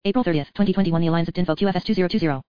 April 30th, 2021. The Alliance of Dinfo QFS 2020.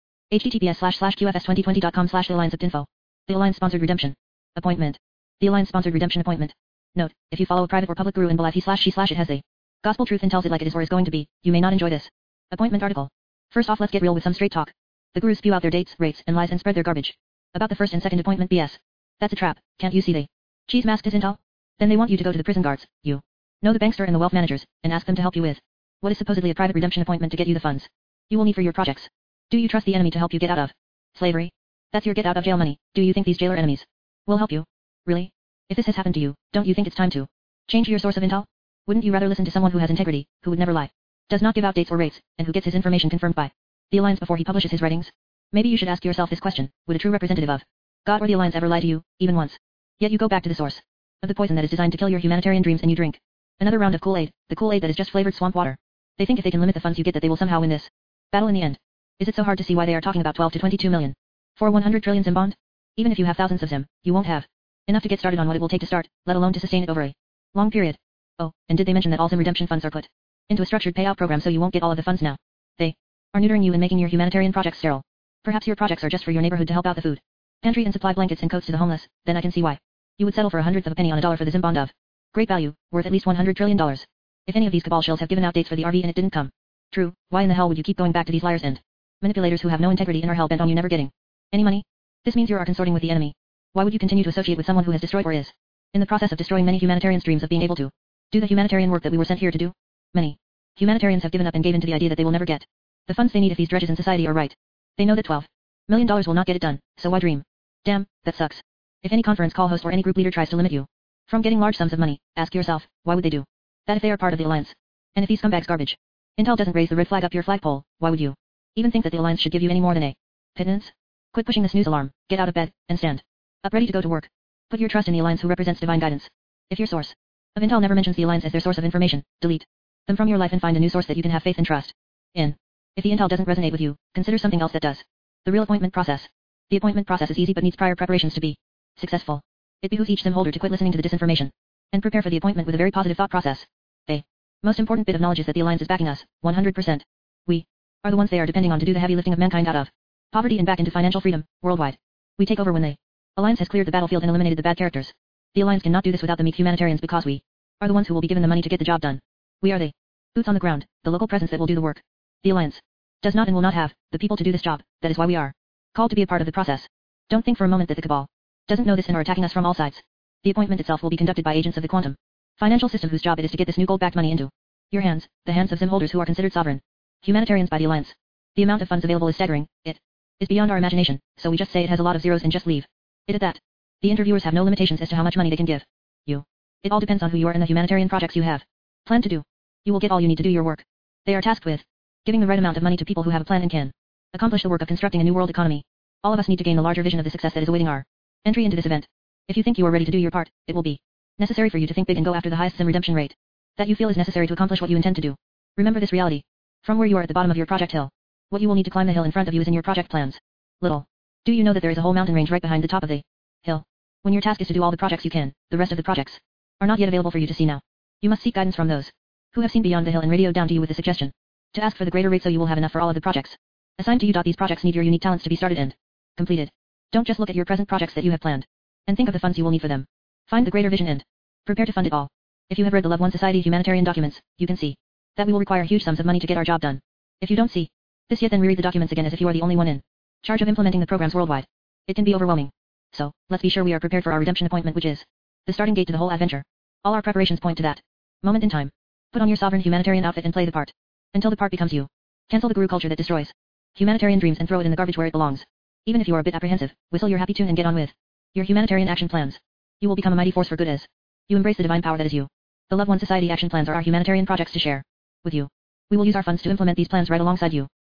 https://qfs2020.com/theallianceofdinfo. The Alliance sponsored redemption. Appointment. The Alliance sponsored redemption appointment. Note: if you follow a private or public guru and believe he/she/it has the gospel truth and tells it like it is or is going to be, you may not enjoy this appointment article. First off, let's get real with some straight talk. The gurus spew out their dates, rates, and lies and spread their garbage about the first and second appointment BS. That's a trap. Can't you see they cheese masked as intel? Then they want you to go to the prison guards, you know, the bankster and the wealth managers, and ask them to help you with what is supposedly a private redemption appointment to get you the funds you will need for your projects. Do you trust the enemy to help you get out of slavery? That's your get out of jail money. Do you think these jailer enemies will help you? Really? If this has happened to you, don't you think it's time to change your source of intel? Wouldn't you rather listen to someone who has integrity, who would never lie, does not give out dates or rates, and who gets his information confirmed by the Alliance before he publishes his writings? Maybe you should ask yourself this question: would a true representative of God or the Alliance ever lie to you, even once? Yet you go back to the source of the poison that is designed to kill your humanitarian dreams and you drink another round of Kool-Aid, the Kool-Aid that is just flavored swamp water. They think if they can limit the funds you get that they will somehow win this battle in the end. Is it so hard to see why they are talking about 12 to 22 million for 100 trillion Zim bond? Even if you have thousands of Zim, you won't have enough to get started on what it will take to start, let alone to sustain it over a long period. Oh, and did they mention that all Zim redemption funds are put into a structured payout program so you won't get all of the funds now? They are neutering you and making your humanitarian projects sterile. Perhaps your projects are just for your neighborhood to help out the food pantry and supply blankets and coats to the homeless. Then I can see why you would settle for a hundredth of a penny on a dollar for the Zim bond of great value, worth at least $100 trillion. If any of these cabal shills have given out dates for the RV and it didn't come true, why in the hell would you keep going back to these liars and manipulators who have no integrity and are hell-bent on you never getting any money? This means you are consorting with the enemy. Why would you continue to associate with someone who has destroyed or is in the process of destroying many humanitarians' dreams of being able to do the humanitarian work that we were sent here to do? Many humanitarians have given up and gave in to the idea that they will never get the funds they need if these dredges in society are right. They know that $12 million will not get it done, so why dream? Damn, that sucks. If any conference call host or any group leader tries to limit you from getting large sums of money, ask yourself, why would they do that if they are part of the Alliance? And if these scumbags garbage intel doesn't raise the red flag up your flagpole, why would you even think that the Alliance should give you any more than a pittance? Quit pushing the snooze alarm, get out of bed, and stand up ready to go to work. Put your trust in the Alliance who represents divine guidance. If your source of intel never mentions the Alliance as their source of information, delete them from your life and find a new source that you can have faith and trust in. If the intel doesn't resonate with you, consider something else that does. The real appointment process. The appointment process is easy but needs prior preparations to be successful. It behooves each SIM holder to quit listening to the disinformation and prepare for the appointment with a very positive thought process. The most important bit of knowledge is that the Alliance is backing us, 100%. We are the ones they are depending on to do the heavy lifting of mankind out of poverty and back into financial freedom, worldwide. We take over when the Alliance has cleared the battlefield and eliminated the bad characters. The Alliance cannot do this without the meek humanitarians because we are the ones who will be given the money to get the job done. We are the boots on the ground, the local presence that will do the work. The Alliance does not and will not have the people to do this job. That is why we are called to be a part of the process. Don't think for a moment that the cabal doesn't know this and are attacking us from all sides. The appointment itself will be conducted by agents of the quantum financial system whose job it is to get this new gold-backed money into your hands, the hands of SIM holders who are considered sovereign humanitarians by the Alliance. The amount of funds available is staggering. It is beyond our imagination, so we just say it has a lot of zeros and just leave it at that. The interviewers have no limitations as to how much money they can give you. It all depends on who you are and the humanitarian projects you have planned to do. You will get all you need to do your work. They are tasked with giving the right amount of money to people who have a plan and can accomplish the work of constructing a new world economy. All of us need to gain a larger vision of the success that is awaiting our entry into this event. If you think you are ready to do your part, it will be necessary for you to think big and go after the highest SIM redemption rate that you feel is necessary to accomplish what you intend to do. Remember this reality. From where you are at the bottom of your project hill, what you will need to climb the hill in front of you is in your project plans. Little do you know that there is a whole mountain range right behind the top of the hill. When your task is to do all the projects you can, the rest of the projects are not yet available for you to see now. You must seek guidance from those who have seen beyond the hill and radioed down to you with the suggestion to ask for the greater rate so you will have enough for all of the projects assigned to you. These projects need your unique talents to be started and completed. Don't just look at your present projects that you have planned and think of the funds you will need for them. Find the greater vision and prepare to fund it all. If you have read the Love One Society humanitarian documents, you can see that we will require huge sums of money to get our job done. If you don't see this yet, then reread the documents again as if you are the only one in charge of implementing the programs worldwide. It can be overwhelming. So, let's be sure we are prepared for our redemption appointment, which is the starting gate to the whole adventure. All our preparations point to that moment in time. Put on your sovereign humanitarian outfit and play the part until the part becomes you. Cancel the guru culture that destroys humanitarian dreams and throw it in the garbage where it belongs. Even if you are a bit apprehensive, whistle your happy tune and get on with your humanitarian action plans. You will become a mighty force for good as you embrace the divine power that is you. The Love One Society action plans are our humanitarian projects to share with you. We will use our funds to implement these plans right alongside you.